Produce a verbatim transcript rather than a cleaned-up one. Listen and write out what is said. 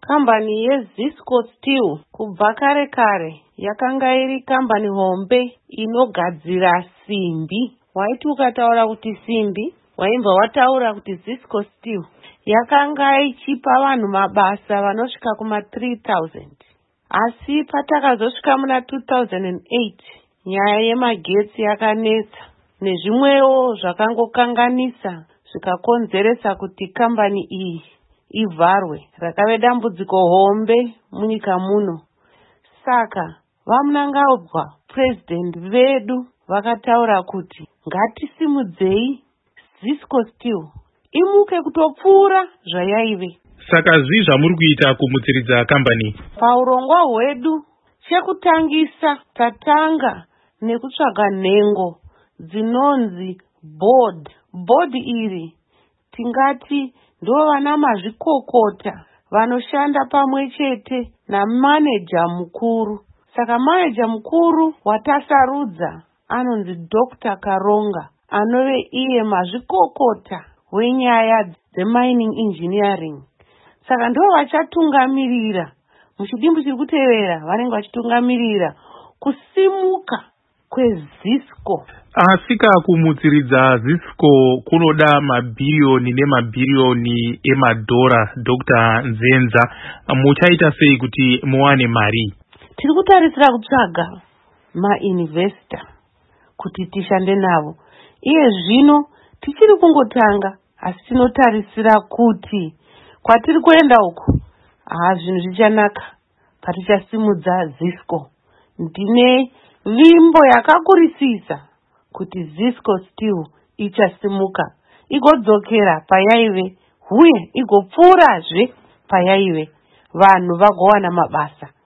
Kambani yeZisco Steel kubva kare kare yakanga iri kambani hombe inogadzira simbi. Waiti ukataura kuti simbi, waimbva wataura kuti Zisco Steel. Yakanga ichipa vanhu mabasa vanosvika kuma three thousand. Asi patakazosvika muna two thousand eight, nyaya yemagetsi yakanetsa nezvimwewo zvakangokanganisa zvikakonzeresa kuti kambani iyi ivharwe. Rakave dambudziko hombe munyika muno. Saka vamunangagwa president vedu vakataura kuti ngatisimudzei Zisco Steel imuke kutopfuura zvayaive. Saka zvi zvamuri kuita kumutsiridza kambani? Paurongwa hwedu chekutangisa tatanga nekutsvaga nhengo dzinonzi board. Board iri tingati ndo vana mazvikokota vanoshanda pamwe chete namaneja mukuru. Saka maneja mukuru watasarudza anonzi Doctor Karonga, anove iye mazvikokota wenyaya dzemining engineering. Saka ndo vachatungamirira muchidimbu chiri kutevera, vanenge vachitungamirira kusimuka kweZisco. Asika kumutsiridza Zisco kunoda mabhiriyoni nemabhiriyoni emadhora. Doctor Nzenza, muchaita sei kuti muwane mari? Tiri kutarisira kutsvaga mainvestor kuti tishande navo. Iye zvino tichiri kungotanga, asi tinotarisira kuti kwatiri kuenda uku, haa zvinhu zvichanaka patichasimudza Zisco. Ndine vimbo yakakurisisa kuti Zisco Steel ichasimuka igodzokera payaive, huye igopfuurazve payaive, vanhu vagowana mabasa.